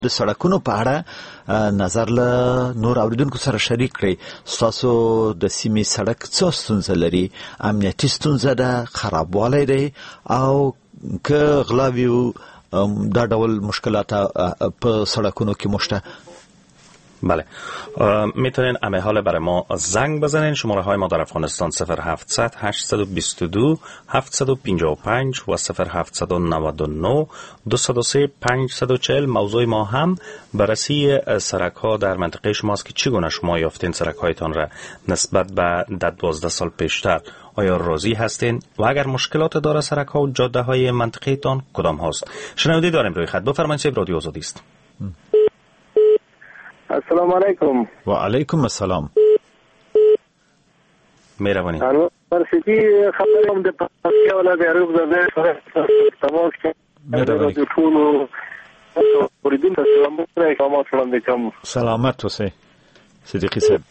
د سړکونو په اړه نظر له نور اوریدونکو سره شریک کړئ. تاسو د سیمې سړک څه ستونزه لري؟ امنیتي ستونزه ده، خرابوالی دی، او که غلاوی دا ډول مشکلات په سړکونو کې مشته؟ بله، میتونین همه حال برای ما زنگ بزنین. شماره های ما در افغانستان 0700 822 755 و 0799 203 540. موضوع ما هم بررسی سرک ها در منطقه شماست که چگونه شما یافتین سرک هایتان را نسبت به 12 سال پیشتر. آیا راضی هستین و اگر مشکلات داره سرک ها و جاده های منطقه تان کدام هاست؟ شنونده داریم روی خط. بفرمایید، رادیو آزادی است. السلام علیکم. و علیکم السلام. مهربانی. فرسیتی خبرم د پاسیا ولا د عرب زده تماس کې مهربانی. د ټول اوریدون ته سلام علیکم. سلامت اوسئ صدیقی صاحب.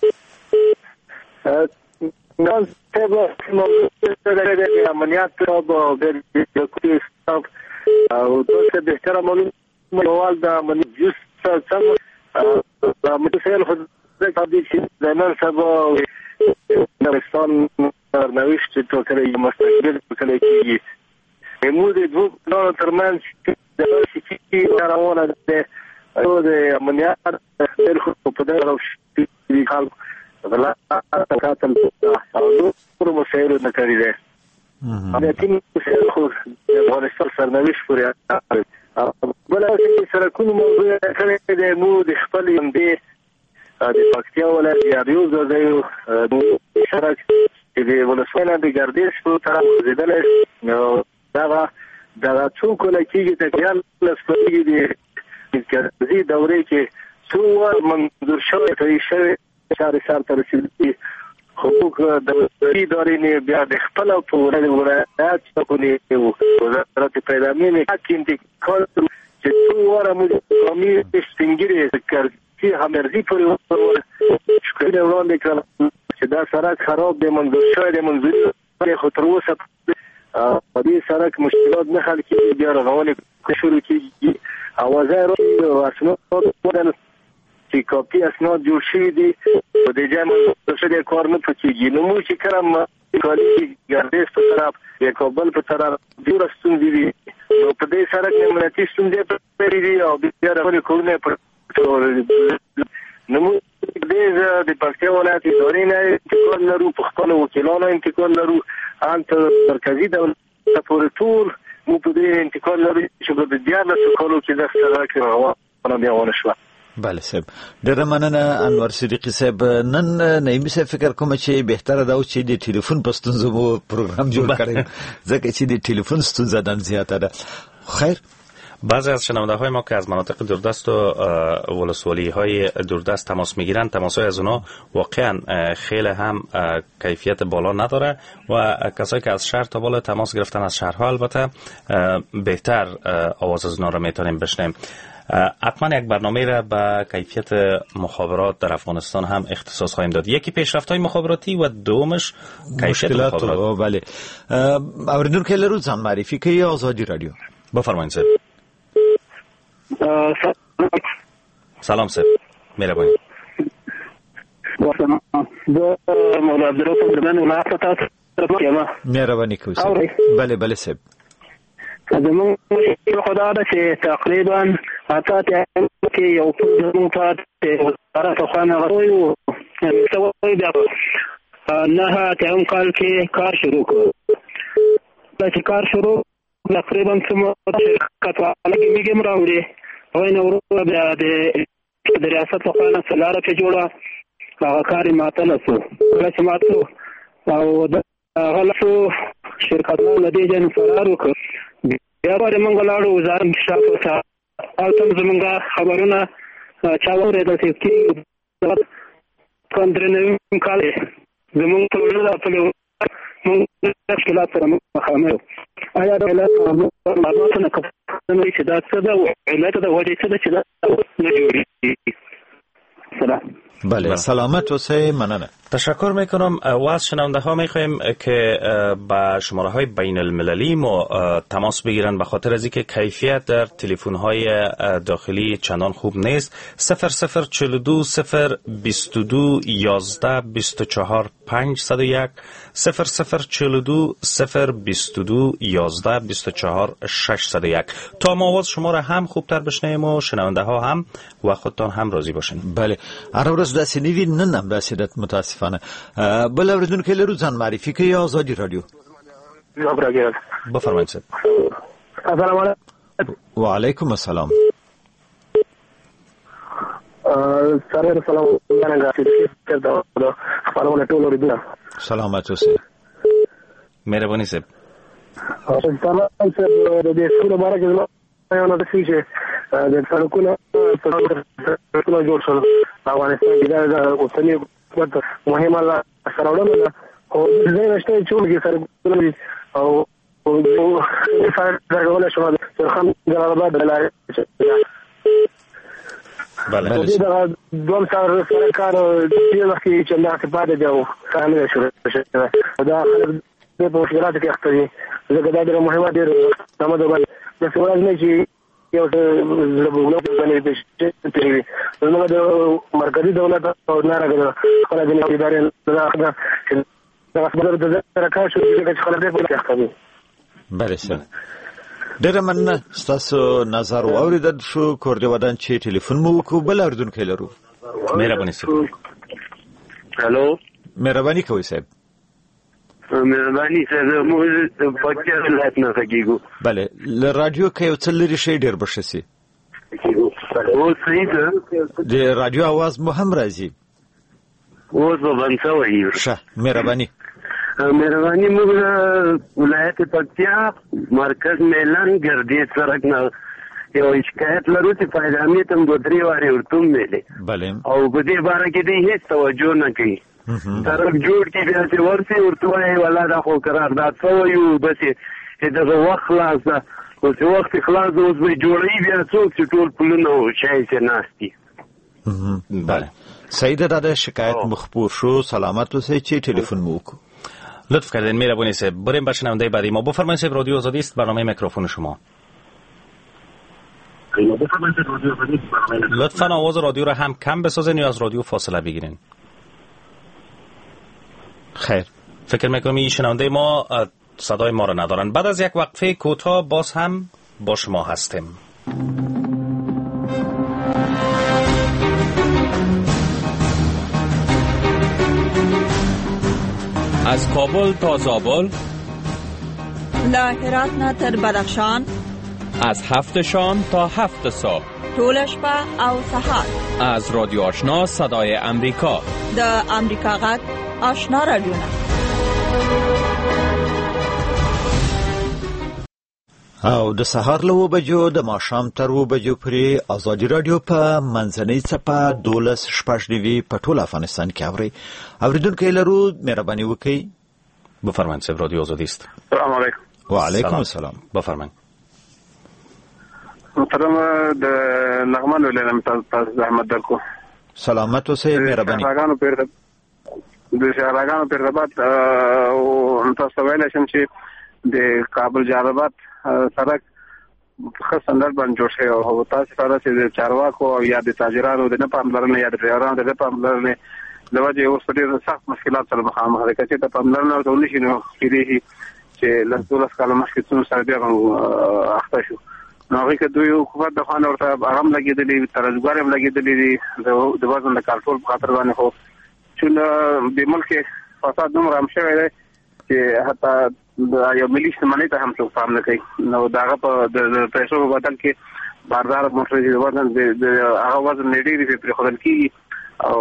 نن تبع موضوع امنیت را با کوی استاف او دوست بهتر معلومات د امنیت جست متسائل خود تابعی که زمان سبا نوستان نوشت تو کلی مستقبل کلی که امود دو پلان ترمنز که روانه ده امنیت دل خود پدر رو شدی خلق غلا تکاتل دو مسائل نکریده امنیتی مسائل خود افغانستان سرنوشت پوری بل اوسې سرکونو موضوع کړی د مو د خپل یمدې د پکتیا ولایت د اریوز د سرک د ولسوالۍ د ګردیز په طرف زیدل نو دا څو کله کېږي تقریبا لسپېږي د ګردیز دورې کې څو منظور شوی ته شوی چارې سره تر رسیدلي حقوق د ادارې نه بیا د خپل په ولایت په کې وزارت پیدامین کې انتقال چې څو واره موږ قومي سپینګری ذکر چې همرزي پورې شکایت وړاندې کړ چې دا سړک خراب دی، منظور شوی دی، منظور خو تر اوسه په دې سړک مشکلات نه حل کېږي. بیا رغونې شروع کېږي، اوازه راځي اسناد چې کاپي اسناد جوړ شوي دي په دې ځای منظور شوی کار نه پکېږي. نو موږ چې کله کالي ګردیز په طرف یا کابل په طرف ډېره ستونزې دي نو په دې سره کې امنیتي ستونزې پرې دي او بیا رغونې کارونه نو موږ د پکتیا ولایت ادارې نه انتقال لرو، په خپلو وکیلانو انتقال لرو، هلته مرکزي دولت پورې ټول موږ په دې انتقال لرو چې په 14 کالو کې د سړک روانه بیا ونه شوه. بله صاحب، ډېره مننه انور صدیقی صاحب. نن نعیمي صاحب فکر کوم چې بهتره ده چې د ټلیفون په ستونزو مو پروګرام جوړ کړئ ځکه چې د ټلیفون ستونزه دن زیاته ده. خیر، بعضی از شنونده های ما که از مناطق دوردست و ولسوالی های دوردست تماس میگیرن، تماس های از اونا واقعا خیلی هم کیفیت بالا نداره و کسایی که از شهر تا بالا تماس گرفتن از شهرها البته بهتر آواز از اونا رو میتونیم بشنیم. حتما یک برنامه را به کیفیت مخابرات در افغانستان هم اختصاص خواهیم داد. یکی پیشرفت‌های مخابراتی و دومش کیفیت مخابرات. بله، اوریدونکو لرو ځان معرفي کوي. آزادی رادیو. بفرمایید صاحب. سلام صاحب، مهربانی. مولا عبدالرحمن درمن ولایت تاسو مهربانی کوي. بله بله صاحب. زمون خدا ده چې تقریبا اته کې یو زمون ته وزارت خوانه غوي او سوي بیا نه ته هم کال کې کار شروع کړ. چې کار شروع تقریبا سم کتواله کې میګم راوړي او نو ورو بیا د ریاست خوانه سلاره په جوړه هغه کار ماته لسو چې ماته او د غلطو شرکتونو د دې جن فرار وکړ. بیا به موږ لاړو وزارت شاف ته او تم زمونږه خبرونه چا ورېدل چې کندرنه کاله زمونږ ټول په موږ مشکلات سره مخامخ یو. آیا د علت معلومات نه کوم چې دا څه ده علت د وجې څه ده چې دا نه جوړي. سلام. بله، سلامت اوسئ. مننه. تشکر میکنم. و از شنونده ها میخوایم که با شماره های بین المللی ما تماس بگیرن، به خاطر از اینکه کیفیت در تلفن های داخلی چندان خوب نیست. 0042 022 11 24 501 0042 022 11 24 601 تا ما آواز شما را هم خوبتر بشنویم و شنونده ها هم و خودتان هم راضی باشین. بله، هر ورځ داسې نیوی نن هم داسې ده متاسفانه. بل اوریدونکو لرو ځان معرفي کوي آزادی رادیو. بفرمایید صاحب. السلام علیکم. و علیکم السلام. سره سلام څنګه چې دا خپلونه ټول اوریدل. سلامت اوسئ. مهرباني صاحب. سلام صاحب، د دې سکول باره کې یو نو د چې د سړکونو جوړ شول افغانستان کې دا اوسنی حکومت مهمه لا سره او زه نشته چې موږ سره او درغول شو سرخم جلال آباد بلاره. بله. دا دوم سره کار دی وختي چې الله سبحانه دیو کامل شو دا خلک په مشکلات کې اخته دي. زه دا ډېر مهمه دي نو د سوال نه چې یو زړه باندې د شي نو د مرکزی دولت او نارغه خلک د ادارې نه دا خبره د ترکا شو چې خلک په اخته دي. بله سره ډېر مننه ستاسو نظر واوریدل شو. کوردی ودان چې ټلیفون مو وکړو. بل اوریدونکو لرو. مهرباني صاحب. هالو. مهرباني کوئ صاحب. مهرباني صاحب، موږ په کې ولایت نه کېږو. بله، ل رادیو کې یو څه لري شي ډېر بشسي. او صحیح ده. د رادیو आवाज مو هم راځي. اوس به بند شوی. ښه، مهرباني. مهرباني موږ ولایت پکتیا مرکز میلان ګردې سړک نه یو شکایت لرو چې پیغامي تم دو درې واره ورتوم ملي. بله. او په دې باره کې دې هیڅ توجه نه کوي. سړک جوړ کې بیا چې ورسي ورته ولا دا خو قرارداد شوی یو بس دغه وخت خلاص ده. او چې وخت خلاص اوس به جوړي بیا څوک چې ټول پلونه شای چې ناشتي. بله. سعید داده شکایت مخبور شو. سلامت اوسئ چې ټلیفون مو وکړو. لطف کردین. مهربانی صاحب. بریم به شنونده بعدی ما. بفرمایید صاحب. رادیو آزادی است، برنامه میکروفون شما. لطفاً آواز رادیو را هم کم بسازین یا از رادیو فاصله بگیرین. خیر. فکر میکنم این شنونده ما صدای ما را ندارن. بعد از یک وقفه کوتاه باز هم با شما هستیم. از کابل تا زابل، له هرات نه تر بدخشان، از 7 شام تا 7 صبح، ټول شپه او سهار. از رادیو آشنا صدای امریکا، د امریکا غږ آشنا رادیو. او د سهار له 9 بجو د ماښام تر 9 بجو پورې آزادي رادیو په منځنۍ څپه 12:09 په ټول افغانستان کې اوري. اوریدونکو لرو، مهرباني وکړئ. بفرمایید صاحب. رادیو آزادی است. السلام علیکم. و علیکم السلام. بفرمایید. محترم د نغمن ولرم تاسو زحمت درکو. سلامت اوسئ. مهرباني. د شهرګانو په رباط او تاسو ویل شم چې د کابل جلال سړک خاصندر باندې جوړ شوی او تاسو سره چې د چارواکو یا د تاجرانو د نه پاملرنې یا د ډرایورانو د نه پاملرنې د وجه اوس ډېر سخت مشکلات سره مخامخ دي. چې د پاملرنې ورته ونشي نو کېږي چې لږ کال مخکې څو سره بیا اخته شو. نو هغه کې دوی حکومت د خوانه ورته هغه لګېدلې ترازګار هم لګېدلې د وزن د کنټرول په خاطر باندې خو چې د ملک فساد دومره هم شوی دی چې حتی یو ملي شتمنۍ ته هم څوک پام نه کوي. نو د هغه په د پیسو په بدل کې باردار موټر د وزن د هغه وزن ډېری پرې خورل کېږي او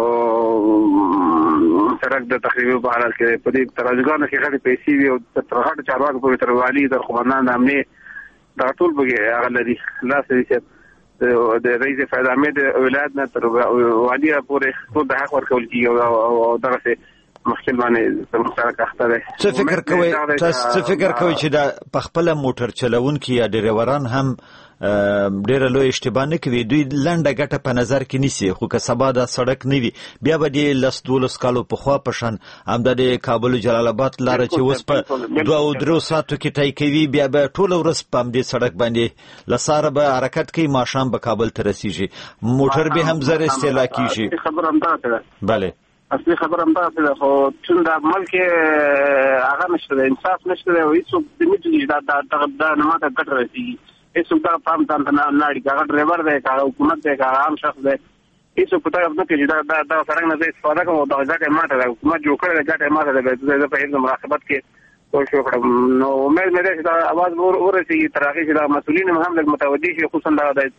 سړک د تخریب په حالت کې په دې ترازګانو کې غټې پیسې وي او تر هغه چارواکو پورې تر والي د قومندان د امنیت دا ټول به هغه لري. لاسې چې د رئیس فیض د ولایت نه تر والي پورې ټول د حق ورکول کېږي او دغسې مشکل باندې سره اخته دی. څه فکر کوئ چې دا په خپل موټر چلونکي یا ډرایوران هم ډېر لوی اشتباه نه کوي. دوی لنډه ګټه په نظر کې نیسي، خو که سبا دا سړک نه وي بیا به د 10-12 کالو په خوا پشان همدا د کابل جلال آباد لاره چې اوس په 2-3 ساعتو کې طی کوي بیا به ټول ورځ په دې سړک باندې لساره به حرکت کوي، ماښام به کابل ته رسیږي، موټر به هم زر استهلاک کیږي. خبر هم ده. بله اصلي خبر هم ده، خو چون د ملک هغه نشته، انصاف نشته، هیڅوک د میږي دا نه ماته ګټه رسیږي، هیڅوک دا پام ته نه لاړي، هغه ډرایور دی، هغه حکومت دی، هغه عام شخص دی، هیڅوک په تاسو نه کوي دا سړک نه استفاده کوي، دا ځکه ماته د حکومت جوړ کړی ګټه ماته ده په هیڅ مراقبت کې کوشش وکړم. نو امید مې ده چې دا आवाज ورسیږي تر هغه چې دا مسؤلین هم متوجه شي، خصوصا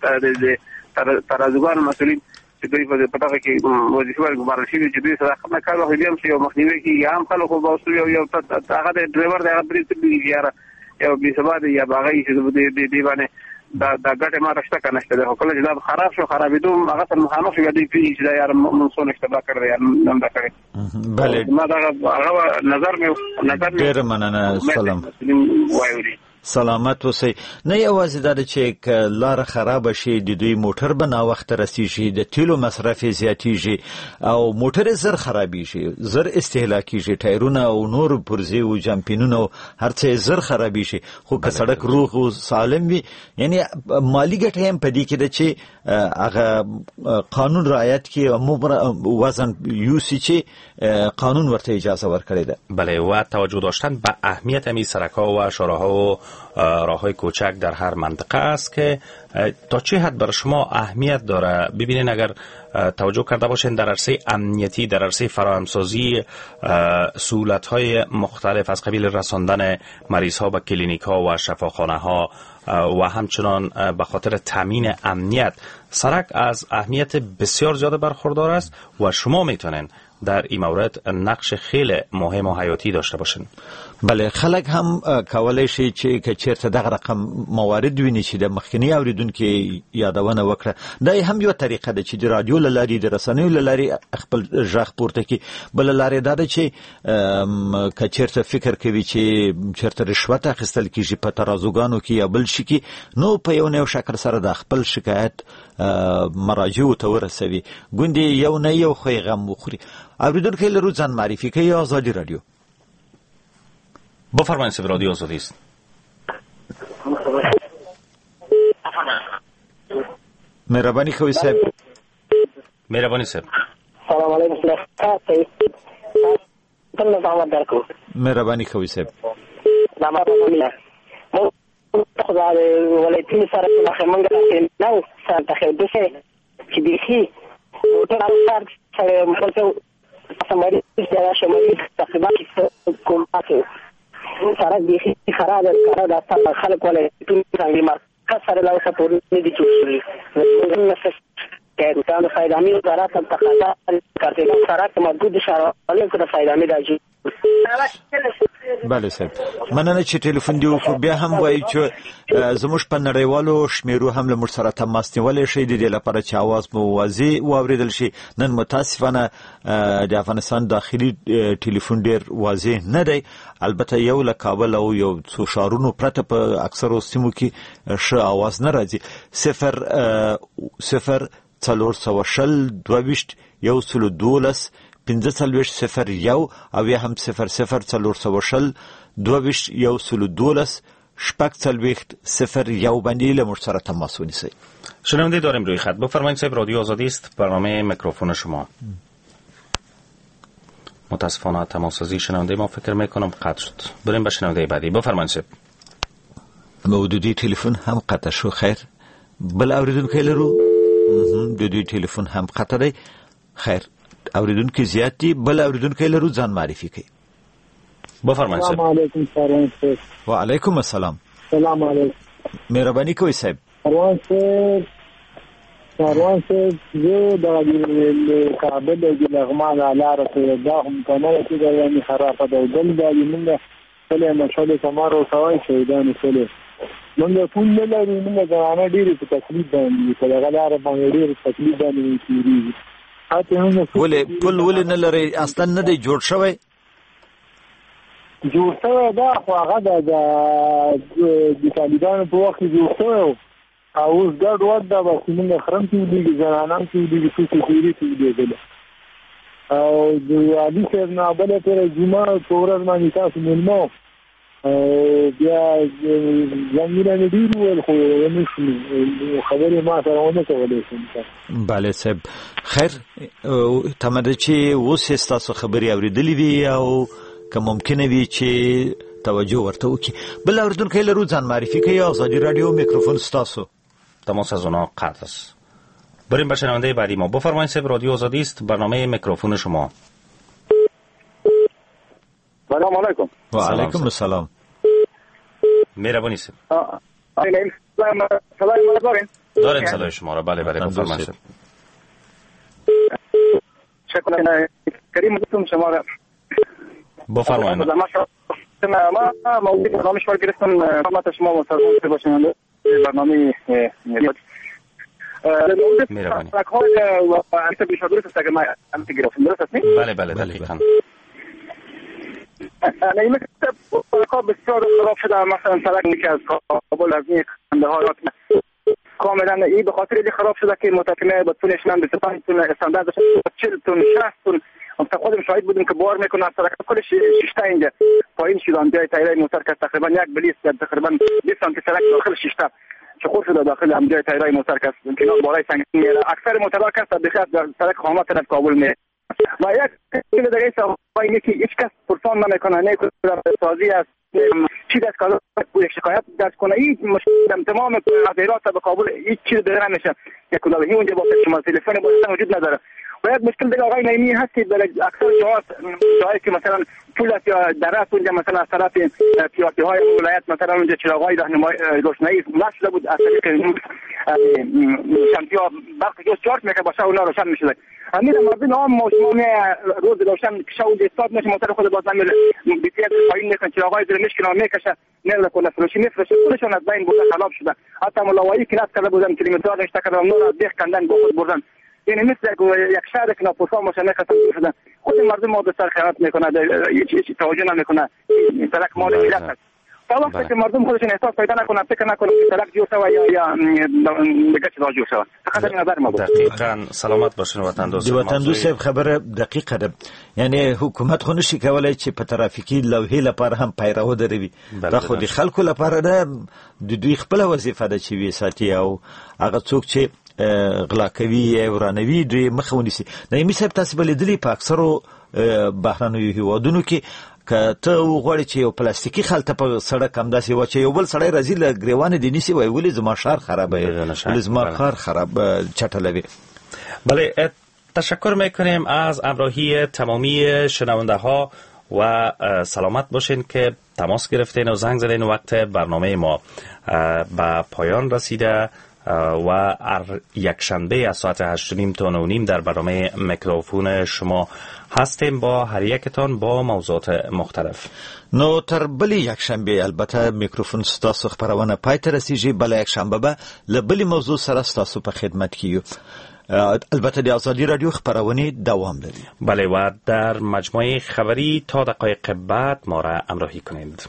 د ترازوګان مسؤلین چې دوی په دغه کې وظیفه ورګمارل شي چې دوی سره خپل کار وکړي هم شي او مخنیوي کې عام خلکو به اوسو یو هغه د ډرایور د غبرې تبلیغ یاره یو بي سبا دی یا باغی چې دی باندې دا ګټه ما راشته کنه شته، خو کله چې دا خراب شو خرابېدو هغه سره مخامخ شو دی چې دا یار منصور اشتباه کړی یا نن دا کړی. بله ما دا هغه نظر مې ډېر مننه. سلام وایو سلامت اوسئ. نه یوازې دا چې لار خراب شي د دوی موټر به نا وخت رسیږي، د تیلو مصرف زیاتیږي او موټر زر خرابېږي، زر استهلاکیږي، ټایرونه او نور پرزې او جمپینونه هر څه زر خرابېږي. خو که سړک روغ او سالم وي یعنی مالی ګټه هم پدې کې ده چې هغه قانون رعایت کې وزن یوسی چې قانون ورته اجازه ورکړي ده. بله و توجه داشتن به اهمیت همین سرک‌ها و شاراها و راه‌های کوچک در هر منطقه است که تا چه حد برای شما اهمیت داره. ببینید اگر توجه کرده باشین در عرصه امنیتی، در عرصه فراهمسازی سهولت‌های مختلف از قبیل رساندن مریض‌ها به کلینیک‌ها و شفاخانه‌ها و همچنان به خاطر تامین امنیت، سرک از اهمیت بسیار زیاد برخوردار است و شما میتونین در این مورد نقش خیلی مهم و حیاتی داشته باشین. بله خلک هم کولای شي چې چیرته دغه رقم موارد ویني چې د مخکنی اوریدونکو یادونه وکړه. دا هم یو طریقه ده چې د رادیو لاري د رسنیو لاري خپل ژغ پورته کی. بل لاري دا ده چې چیرته فکر کوي چې چیرته رشوت اخیستل کیږي په ترازوګانو کې یا بل شي کې، نو په یو نوع شکل سره د خپل شکایت مراجعو ته ورسوي. ګوندې یو نه یو خو غم وخوري. اوریدونکو لرو ځان معرفي کوي. آزادی رادیو. بفرمایید صاحب، رادیو آزادی است. مهربانی کوي صاحب. مهربانی صاحب. سلام علیکم. مهربانی کوي صاحب. خدای ولایتي سره مخمنګ نو سره تخیل چې دي موټر اړ سره مخته سماري چې شمالي تقریبا کومه سره دي خراب ده خلک ولایتي څنګه مرکز سره لا اوسه پورې نه دي جوړ شوی. کارتان فایدامي وزارت تقاضا کارتان سره محدود شرایط کې فایدامي راځي. بله صاحب، مننه چې ټلیفون دی وکړو. بیا هم وایي چې زموږ په نړیوالو شمیرو هم له موږ سره تماس نیولی شي د دې لپاره چې اواز مو واضح واوریدل شي. نن متاسفانه د افغانستان داخلي ټلیفون ډیر واضح نه دی، البته یو له کابل او یو څو ښارونو پرته په اکثرو سیمو کې ښه اواز نه راځي. 0 420 22 112 1501 او یا هم 0 420 22 112 0 باندې له موږ سره تماس ونیسئ. شنونده داریم روی خط. بفرمایید صاحب، رادیو آزادی است، برنامه میکروفون شما. متاسفانه تماسازی شنونده ما فکر میکنم قطع شد. بریم به شنونده بعدی. بفرمایید صاحب. مودودی تلفن هم قطع شو. خیر بل اوریدونکو لرو. د دوی تلیفون هم قطع دی. خیر اوریدونکو زیات دي. بل اوریدونکو لرو ځان معرفي کوي. بفرمایئ. السلام علیکم سروان صاحب. وعلیکم السلام. سلام علیکم. مهرباني کوي صاحب. سروان صاحب زه د کابل د لغمان لاره ته دا هم کنه چې دا یې خرابه ده. دل دا یمنه کله مشهور سمارو سوای شهیدان سره موږ ټول نه لرو. موږ ځوانان ډېر په تکلیف باندې په دغه لاره باندې ډېر تکلیف باندې کیږي. ولې نه لري؟ اصلا نه دی جوړ شوی. جوړ شوی دا خو هغه د طالبانو په وخت جوړ شوی اوس ګډ وډ دا به موږ خرم کې دي زنانان کې دي چې کوي کې دي او د عادي صاحب نه بل تر جمعه تورز باندې تاسو ملمو بیا زمينه نه دی ول خو نشو خبرې ما سره ونه کولې شم. bale صاحب خیر تمره چې اوس تاسو خبري اوریدلې دي او که ممکنه وي چې توجه ورته وکړي. بل اوردونکو لرو ځان معرفي کوي. آزادی رادیو میکروفون ستاسو. تماس از اونا قطع است. بریم به شنونده بعدی ما. بفرمایید صاحب، رادیو آزادی است، برنامه میکروفون شما. سلام علیکم. و علیکم السلام. مهربانی صاحب. داریم صدای شما را. بله بفرمایید. شکر کریم دوستم شما را. بفرمایید. ما موضوع برنامه شما گرفتم خدمت شما مصاحبه باشم برنامه مهربانی. و انت بیشتر است که ما انت گرفتم درست است؟ بله دقیقاً. نه این کار بسیار خراب شده. مثلا سرک که از کابل از این کندهار کاملا این به خاطر این خراب شده که متکمه به طولش من 25 تن استاندارد 40 تن 60 تن تا خودم شاهد بودیم که بار میکنه از سرک کلش شیشته اینجا پایین شدن جای تایره موتور که تقریبا یک بلیس تقریبا 20 سانتی سرک داخل شیشته چخور شده داخل هم جای تایره موتور که کنار بالای سنگین میره. اکثر موتورها که بخاطر در سرک خامات طرف کابل میره و یک چیز دیگه اینه که هیچ کس پرسان نمیکنه نه که سازی است چی دست کار یک شکایت دست کنه. این مشکل تمام حضرات به کابل هیچ چیز دیگه نمیشه. یک کلاهی اونجا با شما تلفن وجود نداره. و یک مشکل دیگه آقای نعیمی هست که در اکثر جاهایی که مثلا پول است یا درات اونجا مثلا از طرف پیاده های ولایت مثلا اونجا چراغ‌های راهنمایی روشنایی نشده بود از طریق شمسیا وقتی که چارت میکنه باشه اونا روشن میشه. همین مردم هم شما روز روشن کشه اونجا استاد میشه موتور خود باز نمیره بیتیت پایین میکنه چراغ‌های در مشکل میکشه نمیره کنه فروشی میفروشه خودشون از بین بوده خراب شده. حتی ملاوایی که ناس کرده بودن کیلومترها رشته کردن نور دیخ کندن با خود بردن. یعنی مثل یک شهر که ناپوسا ماشینه خطر شدن. خود مردم ما به سر خیرات میکنه هیچ توجه نمیکنه. سرک مال ملت است. تا وقتی که مردم خودشون احساس پیدا نکنه فکر نکنه که سرک جور شود یا دیگه چیزا جور شود. فقط نظر ما بود. دقیقاً سلامت باشین وطن دوست. وطن دوست خبر دقیقه ده. یعنی حکومت خو نشي کولای چې په ترافیکي لوحې لپاره هم پیرو دروي. دا خو د خلکو لپاره ده د دوی خپل وظیفه ده چې وی ساتي او هغه څوک چې غلا کوي او ورانوي دوی مخه ونیسي. نه می سب تاسو بل دلی په اکثرو بهرانوي هیوادونو کې کته وغوړي چې یو پلاستیکي خلطه په سړک هم داسې و چې یو بل سړی راځي له ګریوان دي نسی وای ولې زما شهر خرابه ولې زما کار خراب چټلوي. بله تشکر میکنیم از همراهی تمامی شنونده ها و سلامت باشین که تماس گرفتین و زنگ زدین. وقت برنامه ما به پایان رسیده و یک شنبه از ساعت 8:30 تا 9:30 در برنامه میکروفون شما هستیم با هر یکتان با موضوعات مختلف. نو تر بلی یک شنبه البته میکروفون ستاسو خبرونه پای ته رسیږي. بل یک شنبه به لبلی موضوع سره ستاسو په خدمت کیو. البته د آزادی رادیو خبرونه دوام لري. بله و در مجموعه خبری تا دقایق بعد ما را همراهی کنید.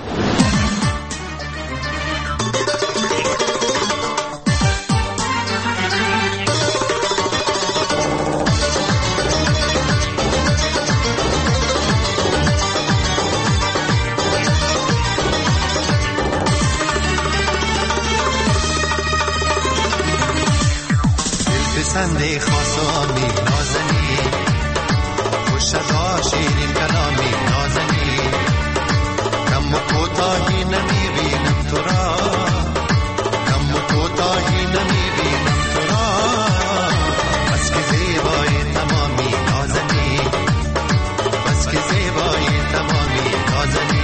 پسنده خاصامی نازنی خوشدا شیرین کلامی نازنی کم و کوتاهی نمیبینم تو را کم و کوتاهی نمیبینم تو را بس که زیبای تمامی نازنی بس که زیبای تمامی نازنی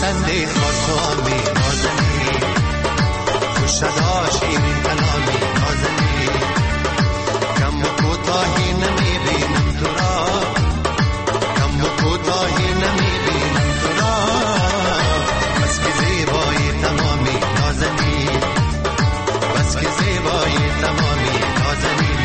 پسندی خاص و عامی نازنین خوش صدا شیرین کلامی نازنین کم و کوتاهی نمیبینم تو را کم و کوتاهی نمیبینم تو را بس که زیبایی تمامی نازنین بس که زیبایی تمامی نازنین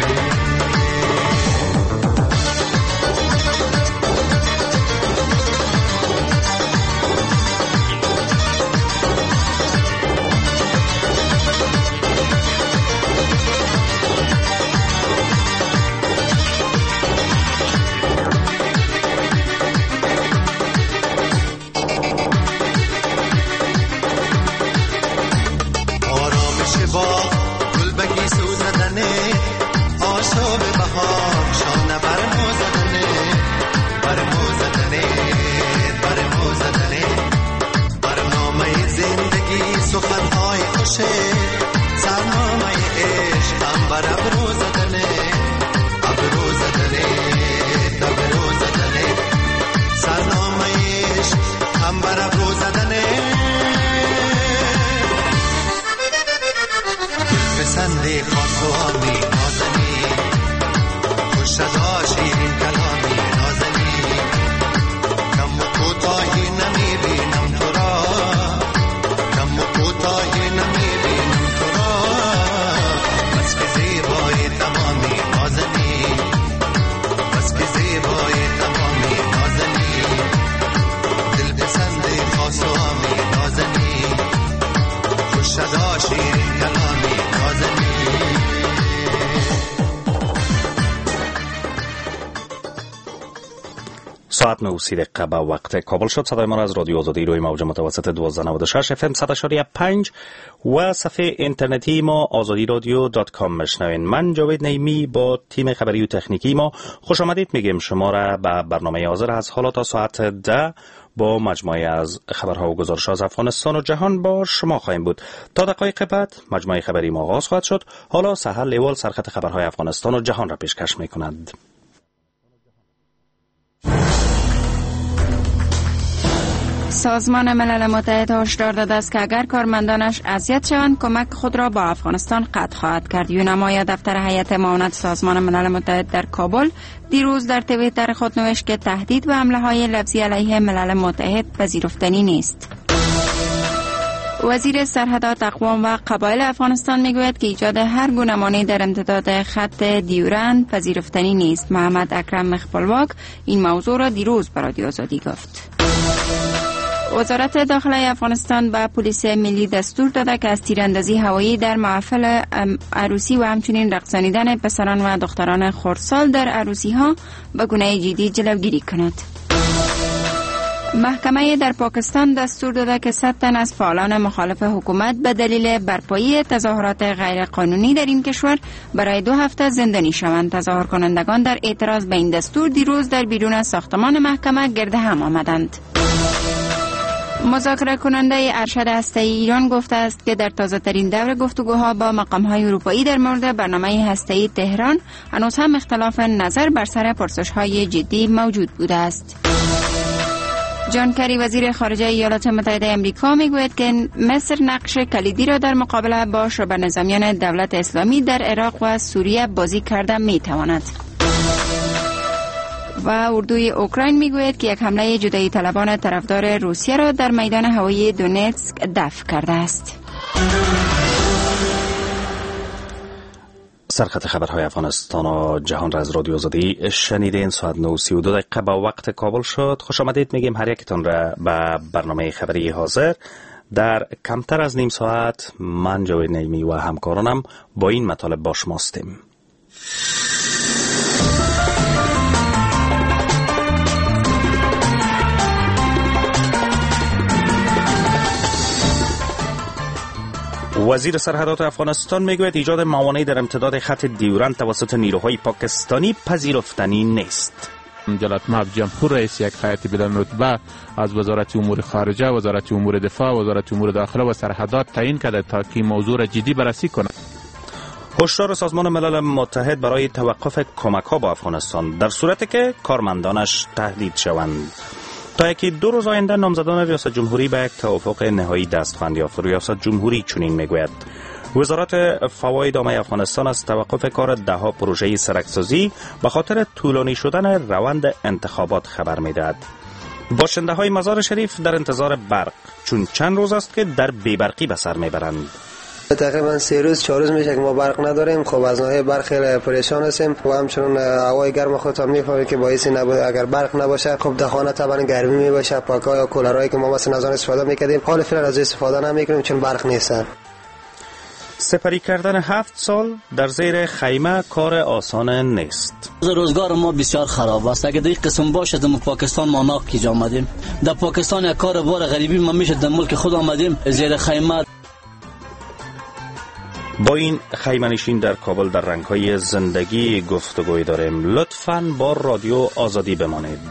پسندی خاص و عامی نازنین خوش صدا شیرین کلامی نازنین کم و کوتاهی نمیبینم تو را کم و کوتاهی نمیبینم تو را بس که زیبایی تمامی نازنین بس که زیبایی تمامی نازنین دل پسندی خاص و عامی نازنین خوش صدا شیرین کلامی ساعت 9:30 به وقت کابل شد. صدای ما از رادیو آزادی روی موج متوسط 1296 FM 100.5 و صفحه اینترنتی ما azadiradyo.com میشنوین. من جاوید نیمی با تیم خبری و تکنیکی ما خوش آمدید میگیم شما را به برنامه حاضر از حالا تا ساعت 10 با مجموعه از خبرها و گزارش‌ها از افغانستان و جهان با شما خواهیم بود. تا دقایق بعد مجموعه خبری ما آغاز خواهد شد. حالا سحر لیوال سرخط خبرهای افغانستان و جهان را پیشکش می‌کند. سازمان ملل متحد هشدار داده است که اگر کارمندانش اذیت شوند کمک خود را با افغانستان قطع خواهد کرد. یونمای دفتر هیئت معاونت سازمان ملل متحد در کابل دیروز در توییتر خود نوشت که تهدید و حمله‌های لفظی علیه ملل متحد پذیرفتنی نیست. وزیر سرحدات اقوام و قبایل افغانستان میگوید که ایجاد هر گونه مانع در امتداد خط دیورند پذیرفتنی نیست. محمد اکرم مخبلواک این موضوع را دیروز به رادیو آزادی گفت. وزارت داخله افغانستان به پلیس ملی دستور داده که از تیراندازی هوایی در محفل عروسی و همچنین رقصانیدن پسران و دختران خردسال در عروسی ها به گونه جدی جلوگیری کند. محکمه در پاکستان دستور داده که 100 تن از فعالان مخالف حکومت به دلیل برپایی تظاهرات غیرقانونی در این کشور برای 2 هفته زندانی شوند. تظاهر کنندگان در اعتراض به این دستور دیروز در بیرون ساختمان محکمه گرد هم آمدند. مذاکره کننده ارشد هسته‌ای ایران گفته است که در تازه ترین دور گفتگوها با مقام‌های اروپایی در مورد برنامه هسته‌ای تهران هنوز هم اختلاف نظر بر سر پرسش‌های جدی موجود بوده است. جان کری وزیر خارجه ایالات متحده آمریکا میگوید که مصر نقش کلیدی را در مقابله با شبه نظامیان دولت اسلامی در عراق و سوریه بازی کرده میتواند. و اردوی اوکراین میگوید که یک حمله جدایی طلبان طرفدار روسیه را در میدان هوایی دونتسک دفع کرده است. سرخط خبرهای افغانستان و جهان را از رادیو آزادی شنیدین. ساعت 9:32 به وقت کابل شد. خوش آمدید میگیم هر یکتون را به برنامه خبری حاضر. در کمتر از نیم ساعت من جاوید نیمی و همکارانم با این مطالب با شما هستیم. وزیر سرحدات افغانستان میگوید ایجاد موانع در امتداد خط دیورند توسط نیروهای پاکستانی پذیرفتنی نیست. جلالت مآب جمهور رئیس یک هیئت بلند رتبه از وزارت امور خارجه، وزارت امور دفاع، وزارت امور داخله و سرحدات تعیین کرده تا که موضوع را جدی بررسی کند. هشدار سازمان ملل متحد برای توقف کمک‌ها با افغانستان در صورتی که کارمندانش تهدید شوند. تا یکی 2 روز آینده نامزدان ریاست جمهوری به یک توافق نهایی دستخواهند یافت. ریاست جمهوری چنین میگوید: وزارت فواید عامه افغانستان از توقف کار 10 پروژه سرکسازی به خاطر طولانی شدن روند انتخابات خبر میدهد. باشنده های مزار شریف در انتظار برق، چون چند روز است که در بی‌برقی به سر میبرند. تقریبا 3 روز 4 روز میشه که ما برق نداریم. خب از ناحیه برق خیلی پریشان هستیم و همچنین هوای گرم خودتان میفهمید که باعثی نبوده اگر برق نباشه خب در خانه طبعا گرمی میباشه. پاکا یا کولرایی که ما مثلا از آن استفاده میکردیم حال فعلا از استفاده نمیکنیم چون برق نیست. سپری کردن 7 سال در زیر خیمه کار آسان نیست. روزگار ما بسیار خراب است. اگر در این قسم باشه در پاکستان ما ناق کی آمدیم. در پاکستان یک کار بار غریبی ما میشه در ملک خود آمدیم زیر خیمه. با این خیمه نشین در کابل در رنگ‌های زندگی گفتگوی داریم. لطفاً با رادیو آزادی بمانید.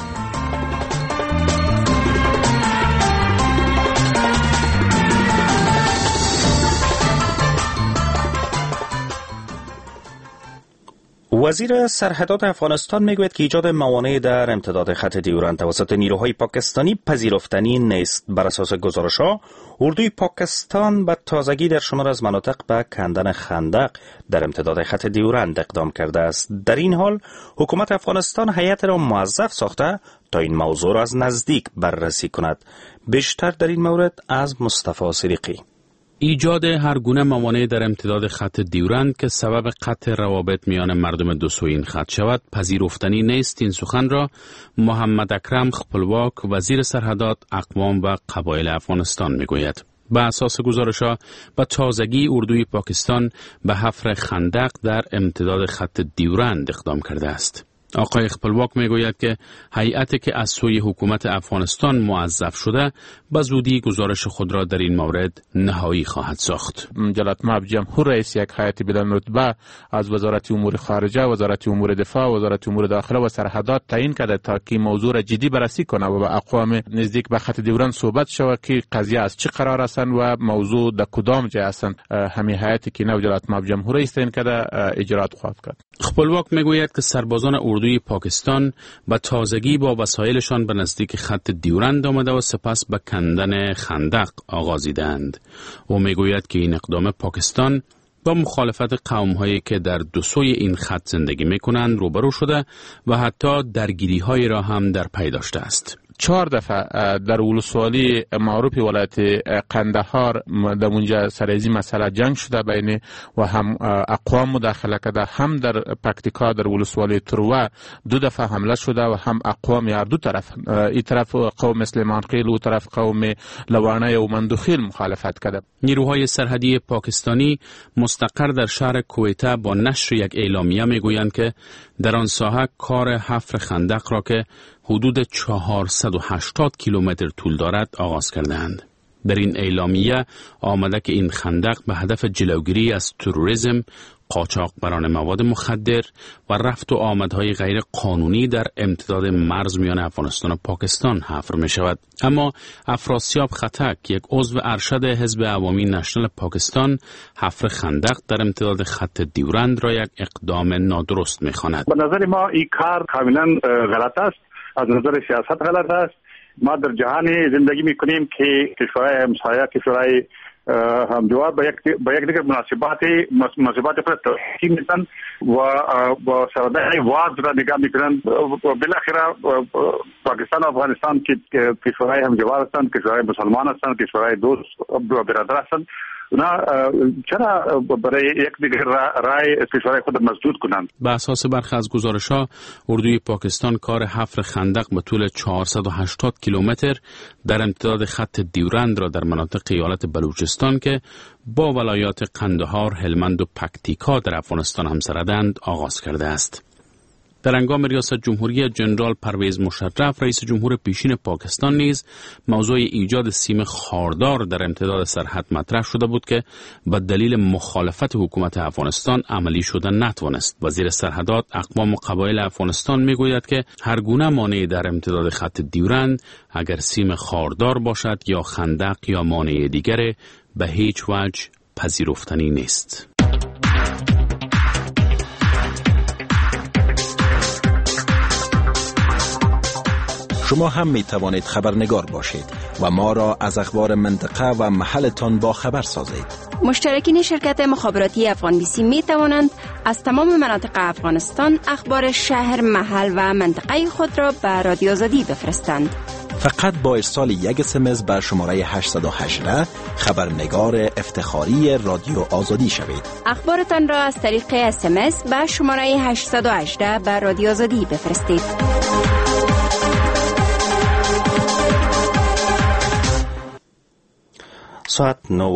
وزیر سرحدات افغانستان میگوید که ایجاد موانع در امتداد خط دیورند توسط نیروهای پاکستانی پذیرفتنی نیست. بر اساس گزارش‌ها اردوی پاکستان به تازگی در شمار از مناطق به کندن خندق در امتداد خط دیورند اقدام کرده است. در این حال حکومت افغانستان هیئت را موظف ساخته تا این موضوع را از نزدیک بررسی کند. بیشتر در این مورد از مصطفی صدیقی. ایجاد هر گونه موانع در امتداد خط دیورند که سبب قطع روابط میان مردم دو سوی این خط شود پذیرفتنی نیست. این سخن را محمد اکرم خپلواک وزیر سرحدات، اقوام و قبایل افغانستان میگوید. به اساس گزارش‌ها به تازگی اردوی پاکستان به حفر خندق در امتداد خط دیورند اقدام کرده است. آقای خپلواک میگوید که هیئتی که از سوی حکومت افغانستان موظف شده به زودی گزارش خود را در این مورد نهایی خواهد ساخت. جلالت مآب جمهور رئیس یک هیئت بلند رتبه از وزارت امور خارجه، وزارت امور دفاع، وزارت امور داخله و سرحدات تعیین کرده تا که موضوع را جدی بررسی کنه و با اقوام نزدیک به خط دیورند صحبت شود که قضیه از چه قرار است و موضوع در کدام جای است. همین هیئتی که نو جلالت مآب جمهور رئیس تعیین کرده اجرات خواهد کرد. خپلواک میگوید که سربازان اردوی پاکستان با تازگی با وسایلشان به نزدیک خط دیورند آمده و سپس به کندن خندق آغازیدند. او میگوید که این اقدام پاکستان با مخالفت قوم‌هایی که در دو سوی این خط زندگی می‌کنند روبرو شده و حتی درگیری‌هایی را هم در پی داشته است. 4 دفعه در ولسوالی معروف ولایت قندهار در اونجا سر از این مسئله جنگ شده بین و هم اقوام مداخله کرده، هم در پکتیکا در ولسوالی تروه 2 دفعه حمله شده و هم اقوام هر دو طرف، این طرف قوم سلیمانخیل و طرف قوم لوانه و مندوخیل مخالفت کرده. نیروهای سرحدی پاکستانی مستقر در شهر کویته با نشر یک اعلامیه میگویند که در آن ساحه کار حفر خندق را که حدود 480 کیلومتر طول دارد آغاز کردند. در این اعلامیه آمده که این خندق به هدف جلوگیری از تروریسم، قاچاقبران مواد مخدر و رفت و آمدهای غیر قانونی در امتداد مرز میان افغانستان و پاکستان حفر می شود. اما افراسیاب خطک، یک عضو ارشد حزب عوامی نشنال پاکستان، حفر خندق در امتداد خط دیورند را یک اقدام نادرست می خواند. به نظر ما این کار کاملا غلط است، از نظر سیاست غلط است. ما در جهانی زندگی می کنیم که کشورهای همسایه، کشورهای همجوار با یک دیگر مناسبات پر تحکیم می‌کنند و با سردهای واز را نگاه می‌کنند. بالاخره پاکستان و افغانستان که کشورهای همجوار هستند، کشورهای مسلمان هستند، کشورهای دوست و برادر هستند. اونا چرا برای یک دیگر رای کشورهای خود مسدود کنند؟ به اساس برخی از گزارش‌ها اردوی پاکستان کار حفر خندق به طول 480 کیلومتر در امتداد خط دیورند را در مناطق ایالت بلوچستان که با ولایات قندهار، هلمند و پکتیکا در افغانستان همسردند آغاز کرده است. در هنگام ریاست جمهوری جنرال پرویز مشرف رئیس جمهور پیشین پاکستان نیز موضوع ایجاد سیم خاردار در امتداد سرحد مطرح شده بود که به دلیل مخالفت حکومت افغانستان عملی شدن نتوانست. وزیر سرحدات، اقوام و قبایل افغانستان میگوید که هر گونه مانع در امتداد خط دیورند اگر سیم خاردار باشد یا خندق یا مانع دیگر به هیچ وجه پذیرفتنی نیست. شما هم می توانید خبرنگار باشید و ما را از اخبار منطقه و محلتان با خبر سازید. مشترکین شرکت مخابراتی افغان بیسی می توانند از تمام مناطق افغانستان اخبار شهر، محل و منطقه خود را به رادیو آزادی بفرستند. فقط با ارسال یک SMS به شماره 818 خبرنگار افتخاری رادیو آزادی شوید. اخبارتان را از طریق SMS به شماره 818 به رادیو آزادی بفرستید. ساعت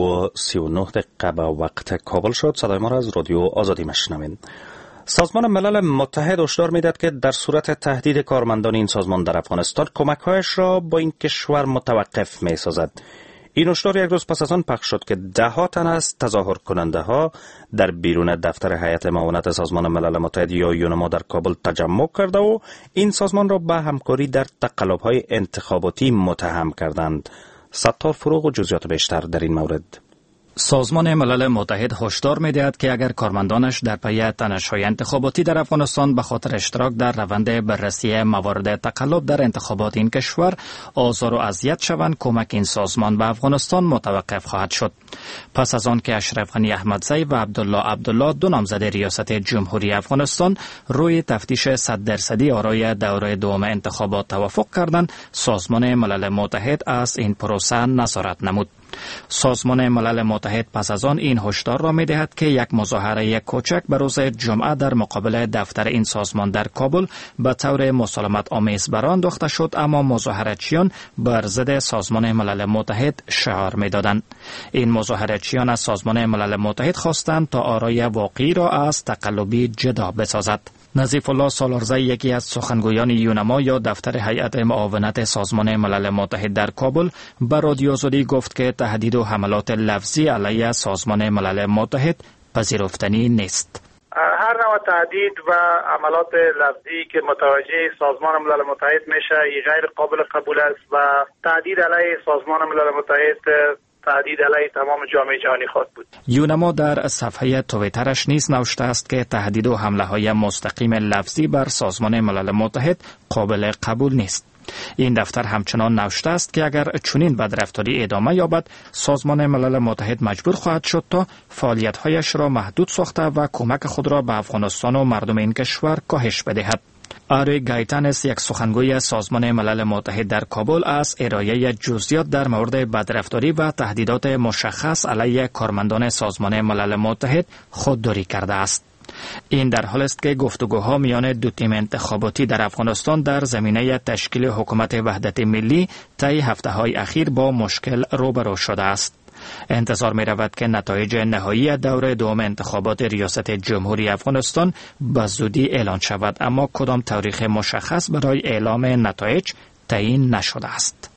9:39 به وقت کابل شد. صدای ما را از رادیو آزادی میشنوید. سازمان ملل متحد هشدار می‌دهد که در صورت تهدید کارمندان این سازمان در افغانستان کمک‌هایش را با این کشور متوقف می‌سازد. این هشدار یک روز پس از آن پخش شد که ده‌ها تن از تظاهر کننده ها در بیرون دفتر هیئت معاونت سازمان ملل متحد یا یونما در کابل تجمع کرده و این سازمان را به همکاری در تقلب‌های انتخاباتی متهم کردند. ستار فروغ و جزئیات بیشتر در این مورد. سازمان ملل متحد هشدار می‌دهد که اگر کارمندانش در پی تنش‌های انتخاباتی در افغانستان به خاطر اشتراک در روند بررسی موارد تقلب در انتخابات این کشور آزار و اذیت شوند، کمک این سازمان به افغانستان متوقف خواهد شد. پس از آن که اشرف غنی احمدزی و عبدالله دو نامزد ریاست جمهوری افغانستان روی تفتیش 100% آرای دوره دوم انتخابات توافق کردند، سازمان ملل متحد از این پروسه نظارت نمود. سازمان ملل متحد پس از آن این هشدار را می‌دهد که یک مظاهره کوچک به روز جمعه در مقابل دفتر این سازمان در کابل به طور مسالمت آمیز برآ انداخته شد، اما مظاهرچیان بر ضد سازمان ملل متحد شعار می‌دادند. این مظاهرچیان از سازمان ملل متحد خواستند تا آرای واقعی را از تقلبی جدا بسازد. نظیف الله سالارزی، یکی از سخنگویان یونما یا دفتر هیئت معاونت سازمان ملل متحد در کابل، به رادیو آزادی گفت که تهدید و حملات لفظی علیه سازمان ملل متحد پذیرفتنی نیست. هر نوع تهدید و حملات لفظی که متوجه سازمان ملل متحد میشه غیر قابل قبول است و تهدید علیه سازمان ملل متحد تهدید علیه تمام جامعه جهانی خواهد بود. یونما در صفحه توییترش نیز نوشته است که تهدید و حمله های مستقیم لفظی بر سازمان ملل متحد قابل قبول نیست. این دفتر همچنان نوشته است که اگر چنین بدرفتاری ادامه یابد، سازمان ملل متحد مجبور خواهد شد تا فعالیت‌هایش را محدود ساخته و کمک خود را به افغانستان و مردم این کشور کاهش بدهد. آری گایتانس، یک سخنگوی سازمان ملل متحد در کابل، از ارائه جزئیات در مورد بدرفتاری و تهدیدات مشخص علیه کارمندان سازمان ملل متحد خودداری کرده است. این در حال است که گفتگوها میان دو تیم انتخاباتی در افغانستان در زمینه تشکیل حکومت وحدت ملی طی هفته‌های اخیر با مشکل روبرو شده است. انتظار می رود که نتایج نهایی دوره دوم انتخابات ریاست جمهوری افغانستان به زودی اعلان شود، اما کدام تاریخ مشخص برای اعلام نتایج تعیین نشده است.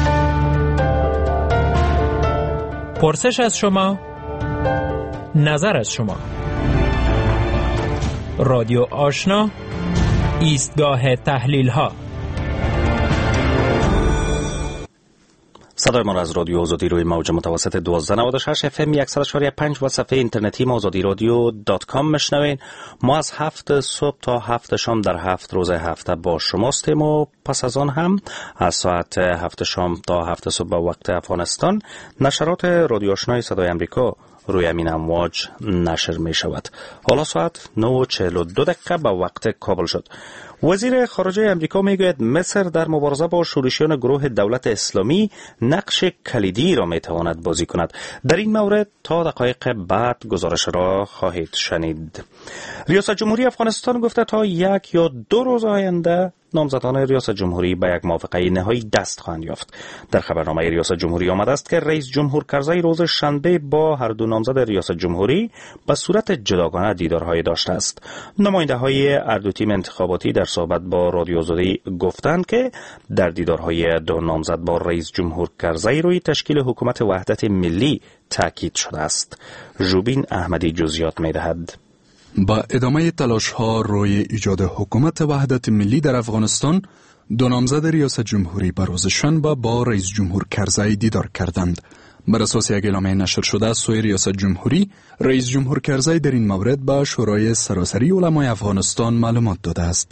پرسش از شما، نظر از شما. رادیو آشنا، ایستگاه تحلیل ها. صدای ما را از رادیو آزادی روی موج متوسط 1296 FM 104.5 و صفحه اینترنتی azadirodio.com میشنوین. ما از 7 صبح تا 7 شام در 7 روز هفته با شماستیم و پس از آن هم از ساعت 7 شام تا 7 صبح به وقت افغانستان نشرات رادیو آشنای صدای امریکا روی امین امواج نشر می شود. حالا ساعت 9:42 به وقت کابل شد. وزیر خارجه امریکا می گوید مصر در مبارزه با شورشیان گروه دولت اسلامی نقش کلیدی را می تواند بازی کند. در این مورد تا دقایق بعد گزارش را خواهید شنید. ریاست جمهوری افغانستان گفته تا 1 یا 2 روز آینده نامزدان ریاست جمهوری به یک موافقه نهایی دست خواهند یافت. در خبرنامه ریاست جمهوری آمده است که رئیس جمهور کرزی روز شنبه با هر دو نامزد ریاست جمهوری به صورت جداگانه دیدارهای داشته است. نماینده‌های هر دو تیم انتخاباتی در صحبت با رادیو آزادی گفتند که در دیدارهای دو نامزد با رئیس جمهور کرزی روی تشکیل حکومت وحدت ملی تاکید شده است. ژوبین احمدی جزئیات می‌دهد. با ادامه تلاش‌ها روی ایجاد حکومت وحدت ملی در افغانستان، دو نامزد ریاست جمهوری به روز شنبه با رئیس جمهور کرزی دیدار کردند. بر اساس یک اعلامیه نشر شده از سوی ریاست جمهوری، رئیس جمهور کرزی در این مورد به شورای سراسری علمای افغانستان معلومات داده است.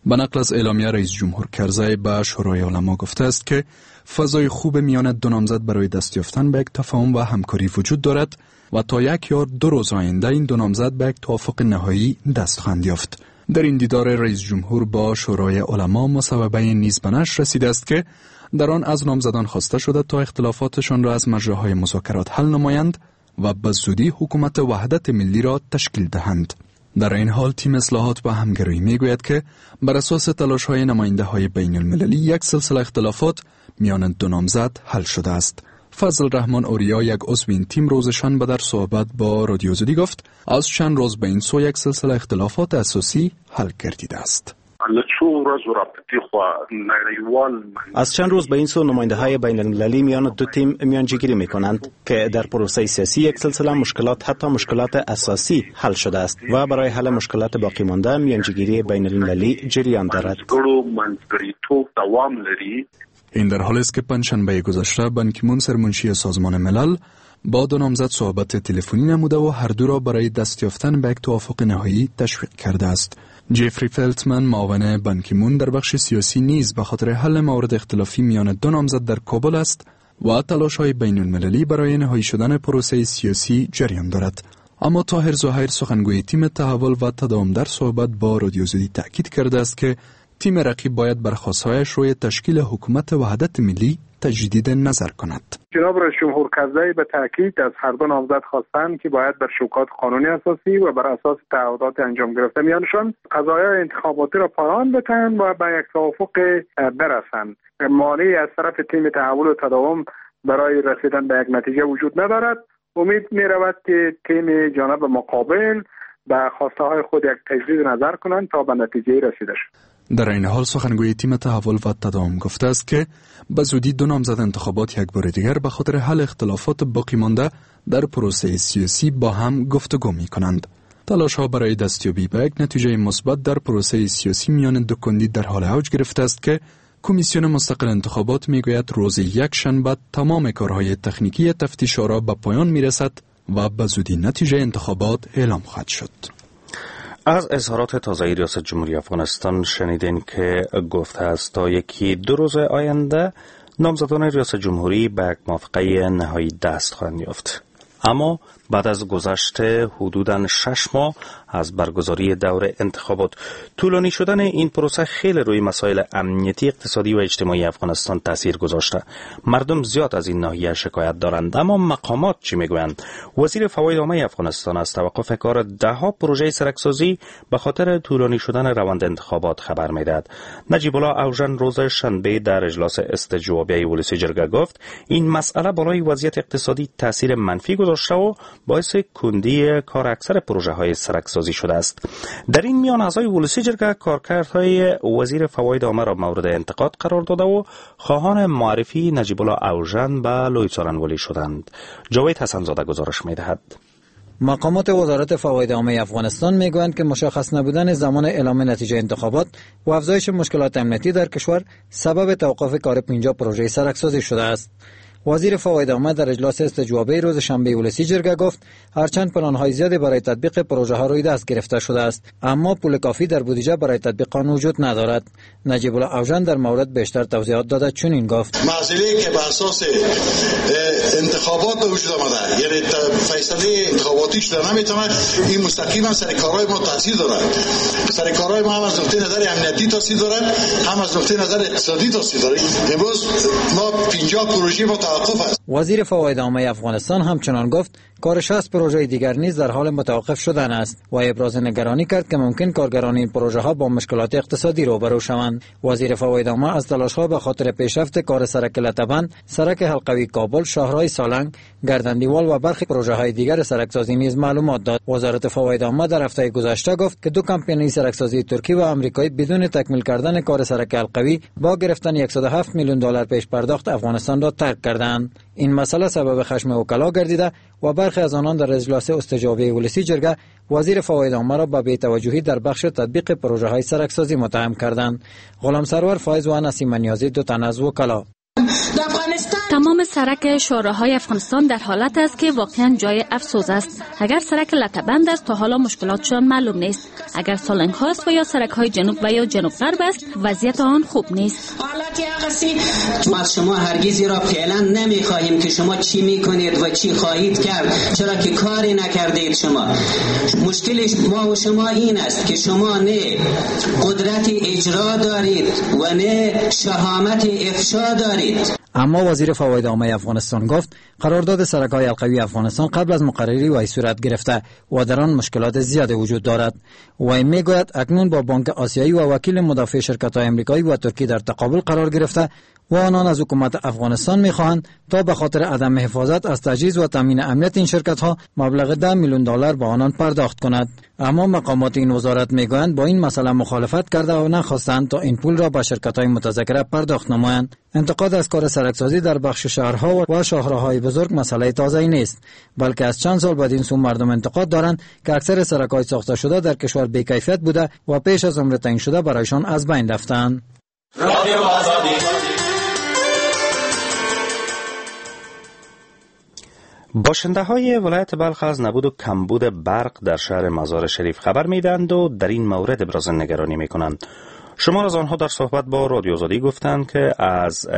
به نقل از اعلامیه رئیس جمهور کرزی به شورای علما گفته است که فضای خوب میان دو نامزد برای دست یافتن به یک تفاهم و همکاری وجود دارد و تا 1 یا 2 روز آینده این دو نامزد به یک توافق نهایی دست خواهند یافت. در این دیدار رئیس جمهور با شورای علما مصوبه نیز به نشر رسیده است که در آن از نامزدان خواسته شده تا اختلافاتشان را از مجراهای مذاکرات حل نمایند و به زودی حکومت وحدت ملی را تشکیل دهند. در این حال تیم اصلاحات و همگرایی میگوید که بر اساس تلاش‌های نماینده‌های بین‌المللی یک سلسله اختلافات میان دو نامزد حل شده است. فضل رحمان اوریا یک عضو این تیم روز شنبه در صحبت با رادیو آزادی گفت از چند روز به این سو یک سلسله اختلافات اساسی حل گردیده است. از چند روز به این سو نماینده‌های بین‌المللی میان دو تیم میانجیگیری می‌کنند که در پروسه سیاسی یک سلسله مشکلات حتی مشکلات اساسی حل شده است و برای حل مشکلات باقی مانده میانجیگیری بین‌المللی جریان دارد. این در حالی است که پنجشنبه گذشته بان کی مون سرمنشی سازمان ملل با دو نامزد صحبت تلفنی نموده و هر دو را برای دست یافتن به یک توافق نهایی تشویق کرده است. جفری فلتمن معاون بان کی مون در بخش سیاسی نیز به خاطر حل موارد اختلافی میان دو نامزد در کابل است و تلاش‌های بین‌المللی برای نهایی شدن پروسه سیاسی جریان دارد. اما طاهر زهیر سخنگوی تیم تحول و تداوم در صحبت با رادیو آزادی تاکید کرده است که تیم رقیب باید بر خواستهایش روی تشکیل حکومت وحدت ملی تجدید نظر کند. جناب رئیس جمهور کرزی به تاکید از هر دو نامزد خواستند که باید بر شوکات قانونی اساسی و بر اساس تعهدات انجام گرفته میانشان قضایای انتخاباتی را پایان بدهند و به یک توافق برسند. مانعی از طرف تیم تحول و تداوم برای رسیدن به یک نتیجه وجود ندارد. امید می رود که تیم جانب مقابل به خواسته های خود یک تجدید نظر کنند تا به نتیجه رسیده شود. در این حال سخنگوی تیم تحول و تداوم گفته است که به زودی دو نامزد انتخابات یک بار دیگر به خاطر حل اختلافات باقی مانده در پروسه سیاسی با هم گفتگو می کنند. تلاش ها برای دستیابی به یک نتیجه مثبت در پروسه سیاسی میان دو کاندید در حال اوج گرفته است که کمیسیون مستقل انتخابات می گوید روز یک شنبه تمام کارهای تکنیکی تفتیش آرا به پایان می رسد و به زودی نتیجه انتخابات اعلام خواهد شد. از اظهارات تازه ریاست جمهوری افغانستان شنیدین که گفته است تا 1-2 روز آینده نامزدان ریاست جمهوری به یک موافقه نهایی دست خواهند یافت. اما بعد از گذشت حدوداً 6 ماه از برگزاری دور انتخابات، طولانی شدن این پروسه خیلی روی مسائل امنیتی، اقتصادی و اجتماعی افغانستان تاثیر گذاشته. مردم زیاد از این ناحیه شکایت دارند، اما مقامات چی میگویند؟ وزیر فواید عامه افغانستان از توقف کار 10 پروژه سرکسازی به خاطر طولانی شدن روند انتخابات خبر میدهد. نجیب الله اوژن روز شنبه در اجلاس استجوابی ولسی جرگه گفت این مسئله بالای وضعیت اقتصادی تاثیر منفی گذاشته و باعث کندی کار اکثر پروژه های سرکسازی شده است. در این میان اعضای ولسی جرگه کارکردهای وزیر فواید عامه را مورد انتقاد قرار داده و خواهان معرفی نجیب الله اوژن به لوی څارنوالي شدند. جاوید حسنزاده گزارش می‌دهد. مقامات وزارت فواید عامه افغانستان میگویند که مشخص نبودن زمان اعلام نتیجه انتخابات و افزایش مشکلات امنیتی در کشور سبب توقف کار 50 پروژه سرکسازی شده است. وزیر فواید عامه در اجلاس استجوابی روز شنبه ولسی جرگه گفت هرچند پلان‌های زیادی برای تطبیق پروژه ها روی دست گرفته شده است، اما پول کافی در بودجه برای تطبیق آن وجود ندارد. نجیب الله اوژن در مورد بیشتر توضیحات داده چنین گفت: مسئله که به اساس انتخابات وجود آمده، یعنی فیصله انتخاباتی شده نمیتونه، این مستقیما سر کارهای ما تاثیر داره. سر کارهای ما هم از نقطه نظر امنیتی تاثیر داره، هم از نقطه نظر اقتصادی تاثیر داره. امروز ما 50 پروژه ما وزیر فواید عامه افغانستان همچنان گفت کار 60 پروژه دیگر نیز در حال متوقف شدن است و ابراز نگرانی کرد که ممکن کارگران این پروژه ها با مشکلات اقتصادی روبرو شوند. وزیر فواید عامه از تلاش ها به خاطر پیشرفت کار سرک لطبند، سرک حلقوی کابل، شاهراه سالنگ، گردندیوال و برخی پروژه های دیگر سرکسازی نیز معلومات داد. وزارت فواید عامه در هفته گذشته گفت که 2 کمپانی سرکسازی ترکی و آمریکایی بدون تکمیل کردن کار سرک حلقوی با گرفتن $107 میلیون پیش پرداخت افغانستان را ترک کردند. این مسئله سبب خشم وکلا گردیده و برخی از آنان در اجلاس استجوابی ولسی جرگه وزیر فواید عامه را به بی‌توجهی در بخش تطبیق پروژه های سرکسازی متهم کردند. غلام سرور فایز و نسیم نیازی 2 تن از وکلا. تمام سرک شوراهای افغانستان در حالت است که واقعا جای افسوس است. اگر سرک لطه‌بند است تا حالا مشکلاتشان معلوم نیست. اگر سالنگ هاست و یا سرک های جنوب و یا جنوب غرب است وضعیت آن خوب نیست. ما از شما هرگز را فعلا نمیخواهیم که شما چی میکنید و چی خواهید کرد، چرا که کاری نکردید. شما مشکل ما و شما این است که شما نه قدرت اجرا دارید و نه شهامت افشا دارید. اما وزیر فواید عامه افغانستان گفت قرارداد سرک‌های القوی افغانستان قبل از مقرری وی صورت گرفته و در آن مشکلات زیاد وجود دارد. وی میگوید اکنون با بانک آسیایی و وکیل مدافع شرکت‌های آمریکایی و ترکی در تقابل قرار گرفته و آنان از حکومت افغانستان می‌خواهند تا به خاطر عدم حفاظت از تجهیز و تامین امنیت این شرکت‌ها مبلغ $10 میلیون به آنان پرداخت کند. اما مقامات این وزارت میگویند با این مسئله مخالفت کرده و نخواستند تا این پول را به شرکت‌های متذکره پرداخت نمایند. انتقاد از کار سرکسازی در بخش شهرها و شاهراهای بزرگ مسئله تازه‌ای نیست، بلکه از چند سال بعد این سو مردم انتقاد دارند که اکثر سرک‌های ساخته شده در کشور بی‌کیفیت بوده و پیش از عمر تعیین شده برایشان از بین رفتند. باشنده های ولایت بلخ از نبود و کمبود برق در شهر مزار شریف خبر میدند و در این مورد ابراز نگرانی میکنند. شمار از آنها در صحبت با رادیو آزادی گفتند که از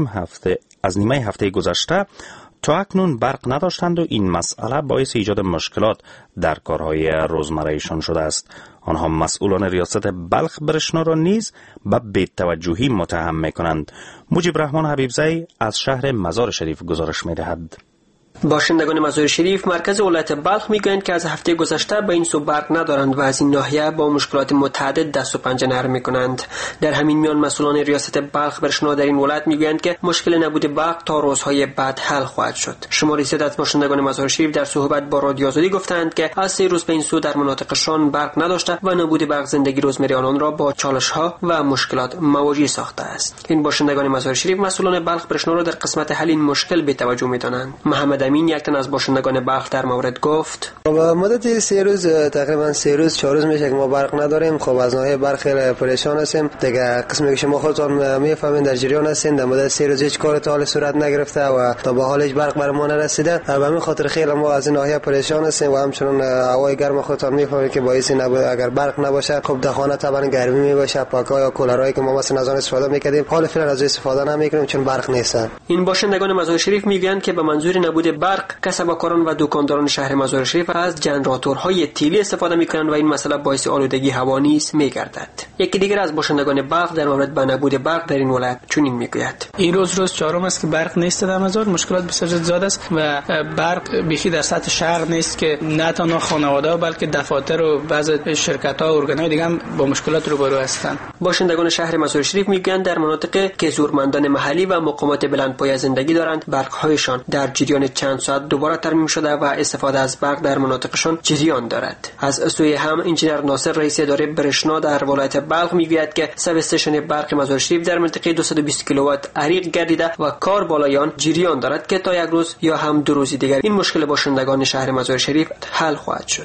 نیمه هفته گذشته تا اکنون برق نداشتند و این مسئله باعث ایجاد مشکلات در کارهای روزمرهشان شده است. آنها مسئولان ریاست بلخ برشنا را نیز به بی‌توجهی متهم میکنند. مجیب رحمان حبیبزی از شهر مزار شریف گزارش میدهد. باشندگان مزار شریف مرکز ولایت بلخ میگویند که از هفته گذشته به این سو برق ندارند و از این ناحیه با مشکلات متعدد دست و پنجه نرم میکنند. در همین میان مسئولان ریاست بلخ برشنا در این ولایت میگویند که مشکل نبود برق تا روزهای بعد حل خواهد شد. شماری زیاد از باشندگان مزار شریف در صحبت با رادیو آزادی گفتند که از 3 روز به این سو در مناطقشان برق نداشته و نبود برق زندگی روزمره آنان را با چالش‌ها و مشکلات مواجه ساخته است. این باشندگان مزار شریف مسئولان بلخ برشنا را در قسمت حل این مشکل بی‌توجه می‌دانند. محمد امین یک تن از باشندگان بلخ در مورد گفت با مدت 3 روز تقریبا 3 روز 4 روز میشه که ما برق نداریم. خب از ناحیه برق خیلی پریشان هستیم دیگه. قسمی که شما خودتون میفهمین در جریان هستین در مدت 3 روز هیچ کار تا حال صورت نگرفته و تا به حال هیچ برق بر ما نرسیده. به همین خاطر خیلی ما از این ناحیه پریشان هستیم و همچنین هوای گرم خودتون میفهمید که باعث نبود اگر برق نباشه خب در خانه طبعا گرمی میباشه. پاکا یا کولرایی که ما مثلا از آن استفاده میکردیم حالا فعلا از استفاده نمیکنیم چون برق نیست. این باشندگان مزار شریف میگن که به منظور نبود برق کسبکاران و دکانداران شهر مزار شریف از جنراتورهای تیلی استفاده میکنند و این مسئله باعث آلودگی هوا نیز میگردد. یکی دیگر از باشندگان بلخ در مورد به نبود برق در این ولایت چنین میگوید: این روز 4 است که برق نیست در مزار. مشکلات بسیار زیاد است و برق بیخی در سطح شهر نیست که نه تنها خانواده بلکه دفاتر و بعضی شرکت‌ها و ارگان‌های دیگه هم با مشکلات روبرو هستند. باشندگان شهر مزار شریف میگن در مناطقی که زورمندان محلی و مقامات بلندپایه زندگی دارند برق‌هایشان در جریان چند ساعت دوباره ترمیم شده و استفاده از برق در مناطقشان جریان دارد. از سوی هم انجینر ناصر رئیس اداره برشنا در ولایت بلخ میگوید که سب استیشن برق مزار شریف در منطقه 220 کیلووات عریق گردیده و کار بالای آن جریان دارد که تا 1 روز یا هم 2 روز دیگر این مشکل باشندگان شهر مزار شریف حل خواهد شد.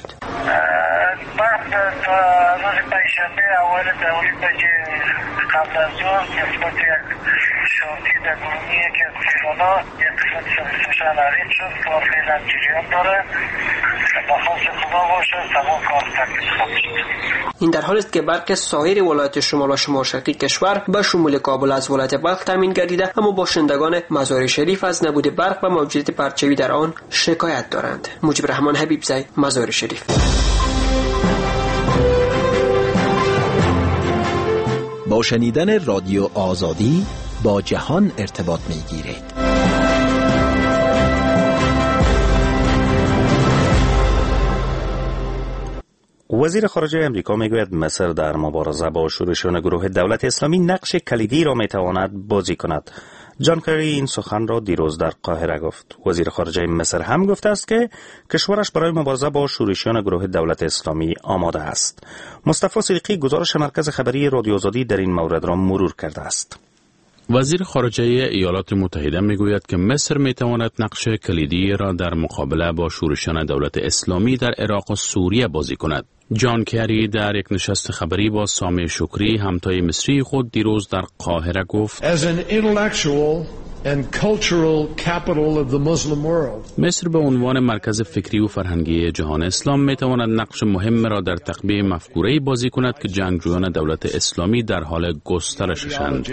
برق تا روز پنجشنبه اول تولید بجه قبل از ظهر نسبت یک شرطی در گروهی یکی از پیرانا یک قسمت سبستیشن عریق شد و فعلا جریان داره. بخواست خدا باشه تمام کار تکلیف خواهد شد. این در حالی است که برق سایر ولایت شمال و شمال شرقی کشور به شمول کابل از ولایت بلخ تامین گردیده، اما باشندگان مزار شریف از نبود برق و موجودیت پرچوی در آن شکایت دارند. مجیب رحمان حبیبزی، مزار شریف. با شنیدن رادیو آزادی با جهان ارتباط می‌گیرید. وزیر خارجه امریکا میگوید مصر در مبارزه با شورشیان گروه دولت اسلامی نقش کلیدی را میتواند بازی کند. جان کری این سخن را دیروز در قاهره گفت. وزیر خارجه مصر هم گفته است که کشورش برای مبارزه با شورشیان گروه دولت اسلامی آماده است. مصطفی صدیقی گزارش مرکز خبری رادیو آزادی در این مورد را مرور کرده است. وزیر خارجه ایالات متحده میگوید که مصر میتواند نقش کلیدی را در مقابله با شورشیان دولت اسلامی در عراق و سوریه بازی کند. جان کری در یک نشست خبری با سامع شکری همتای مصری خود دیروز در قاهره گفت: مصر به عنوان مرکز فکری و فرهنگی جهان اسلام می تواند نقش مهم را در تقویه مفکوره‌ای بازی کند که جنگجویان دولت اسلامی در حال گسترششند.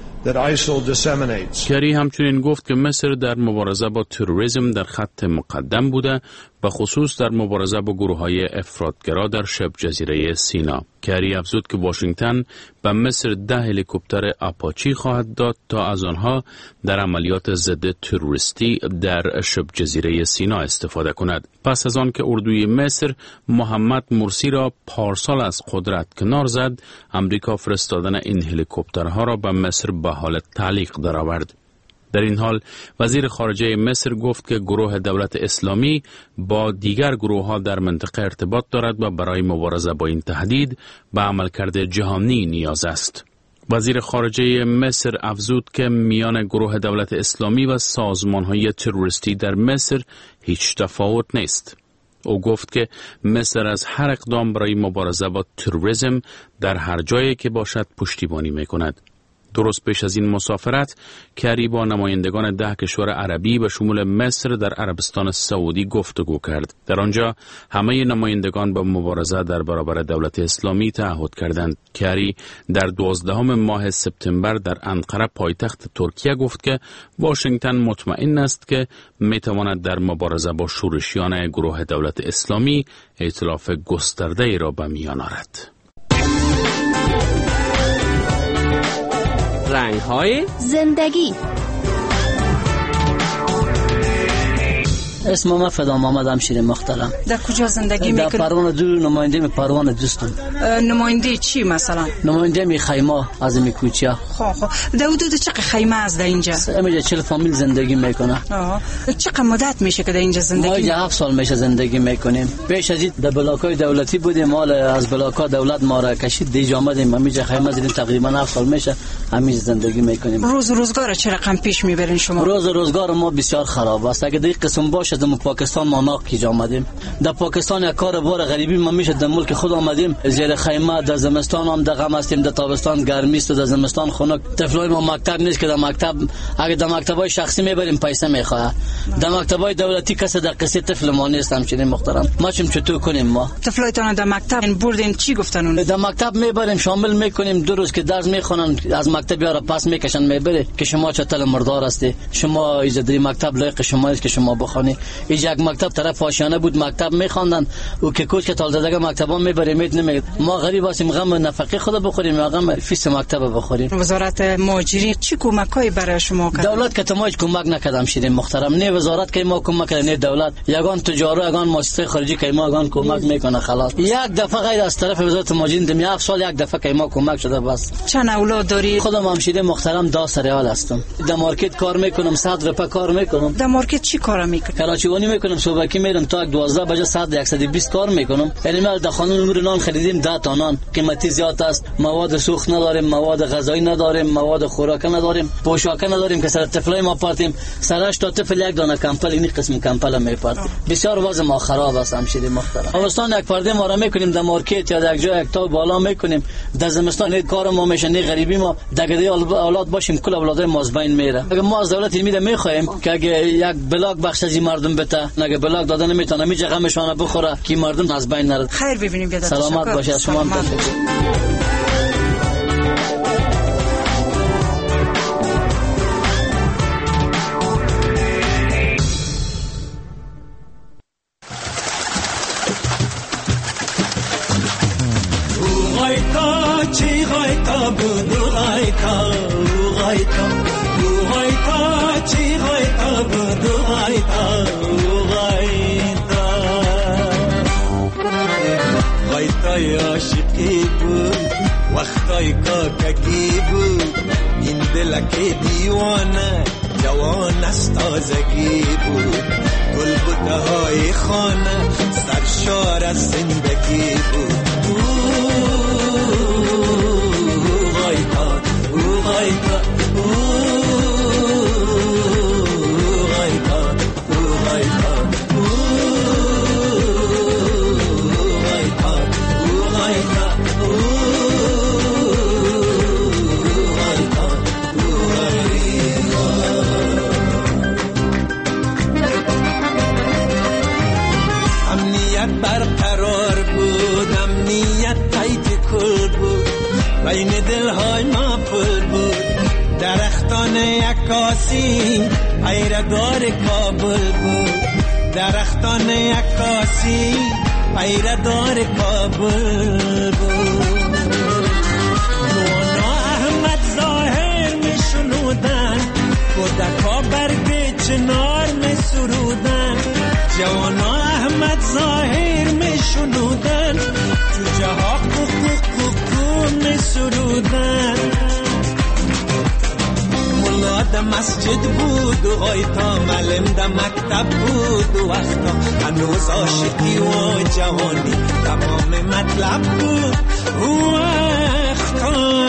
کری همچنین گفت که مصر در مبارزه با تروریسم در خط مقدم بوده، به خصوص در مبارزه با گروه‌های افراطگرا در شبه جزیره سینا. کری افزود که واشنگتن به مصر 10 هلیکوپتر آپاچی خواهد داد تا از آنها در عملیات ضد تروریستی در شبه جزیره سینا استفاده کند. پس از آن که اردوی مصر محمد مرسی را پارسال از قدرت کنار زد، امریکا فرستادن این هلیکوپترها را به مصر به حال تعلیق درآورد. در این حال وزیر خارجه مصر گفت که گروه دولت اسلامی با دیگر گروه‌ها در منطقه ارتباط دارد و برای مبارزه با این تهدید به عملکرد جهانی نیاز است. وزیر خارجه مصر افزود که میان گروه دولت اسلامی و سازمان‌های تروریستی در مصر هیچ تفاوت نیست. او گفت که مصر از هر اقدام برای مبارزه با تروریسم در هر جایی که باشد پشتیبانی می‌کند. درست پیش از این مسافرت، کری با نمایندگان 10 کشور عربی به شمول مصر در عربستان سعودی گفتگو کرد. در آنجا همه نمایندگان به مبارزه در برابر دولت اسلامی تعهد کردند. کری در 12 ماه سپتامبر در انقره پایتخت ترکیه گفت که واشنگتن مطمئن است که میتواند در مبارزه با شورشیان گروه دولت اسلامی ائتلاف گسترده‌ای را به میان آورد. رنگ‌های زندگی. اسم ما فدا محمد همشیر محترم. در کجا زندگی میکنی؟ در پروانه دو، نماینده پروانه دوستم. نماینده چی مثلا؟ نماینده می خیمه از می کوچه. خب در حدود چقدر خیمه از در اینجا؟ اینجا 40 فامیل زندگی میکنه. چقدر مدت میشه که در اینجا زندگی؟ ما اینجا 7 سال میشه زندگی میکنیم. پیش از این در بلاکای دولتی بودیم، مال از بلاکا دولت ما را کشید دیگه آمدیم. اینجا خیمه زدیم، تقریبا 7 سال میشه همین زندگی میکنیم. روزگار چه رقم پیش میبرین شما؟ روزگار ما بسیار خراب است. اگه دیگه قسم باشه در پاکستان ما ناقی آمدیم. در پاکستان یک کار بار غریبی ما میشه در ملک خود آمدیم. زیر خیمه در زمستان هم دغم هستیم، در تابستان گرمی است، در زمستان خنک. طفلای ما مکتب نیست که در مکتب، اگه در مکتبای شخصی میبریم پیسه میخواه. در مکتبای دولتی کسی در قصه طفل ما نیست. همچنین محترم ما چطور کنیم؟ ما طفلایتان در مکتب بردین چی گفتن اون؟ در مکتب میبریم، شامل میکنیم، 2 روز که درس میخونن از مکتب یارا پس میکشن میبره که شما چتل مردار هستی، شما اجازه مکتب لایق شما نیست که شما بخونی. یک مکتب طرف آشیانه بود، مکتب میخواندن و که کوچ که تازه مکتبا میبریم نمیگه ما غریب هستیم، غم نفقه خود بخوریم یا غم فیس مکتب بخوریم. وزارت مهاجرین چی کمکایی برای شما کرد؟ دولت که تمام کمک نکردم شیرین محترم، نه وزارت که ما کمک کرد، نه دولت. یگان تجارت یگان مؤسسه خارجی که ما یگان کمک میکنه خلاص. یک دفعه غیر از طرف وزارت مهاجرین دم 7 سال یک دفعه که ما کمک شده بس. چند اولاد داری؟ خودم هم شیرین محترم 10 سریال هستم. در مارکت کار میکنم، 100 روپیه کار میکنم. در مارکت چی کار میکنی؟ کراچیوانی میکنم، صبح کی میرم تا 12 بجه ساعت 120 کار میکنم. یعنی ما در خانه نور نان خریدیم 10 تا نان، قیمتی زیاد است، مواد سوخت نداریم، مواد غذایی نداریم، مواد خوراک نداریم، پوشاک نداریم که سر طفلای ما پارتیم، سرش تا طفل یک دانه کمپل، این قسم کمپل میپارتیم. بسیار وضع ما خراب است همشیری محترم. تابستان یک پرده ما را میکنیم در مارکت یا در یک جای یک تا بالا میکنیم، در زمستان کار ما میشه، نه غریبی ما دگده اولاد باشیم کل اولادای ما از بین میره. اگه ما از دولت میده میخوایم که اگه یک بلاک بخش از مردم بده، اگه بلاک دادن نمیتونه میجه غمشون بخوره که مردم از بین نره. خیر ببینیم بیاد. سلامت باشه شما هم. وقتای کاکگی بود این دلک دیوانه جوان از تازگی بود گلبوته های خانه سرشار از زندگی بود غایتا غایتا درختان عکاسی پیردار کابل بود، درختان عکاسی پیردار کابل بود. نوانا احمد ظاهر می شنودن، کودکا برگ چنار می سرودن. جوانا احمد ظاهر می شنودن، جوجه ها کوکو می سرودن. ملا ده مسجد بود و غایتا، معلم ده مکتب بود و وقتا. هنوز عاشقی و جوانی تمام مطلب بود و وقتا.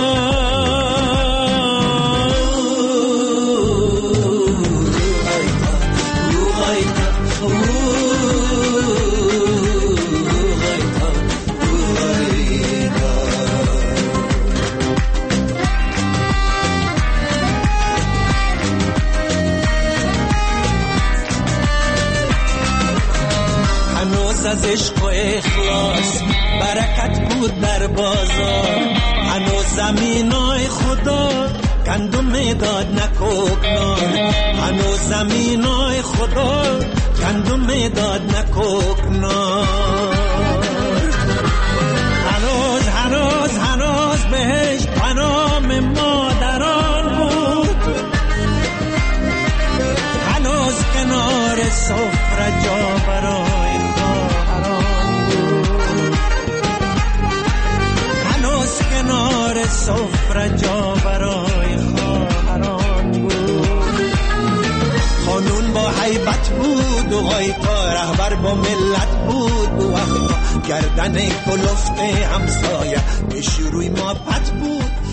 از عشق و اخلاص برکت بود در بازار. هنوز زمینای خدا گندم داد نکوکنار، هنوز زمینای خدا گندم داد نکوکنار. هنوز بهش پنام مادران بود، هنوز کنار سفره جا برای کنار سفره جا برای خواهران بود. قانون با حیبت بود و غایتا رهبر با ملت بود و وقتا گردن کلفت همسایه به شروع ما پت بود.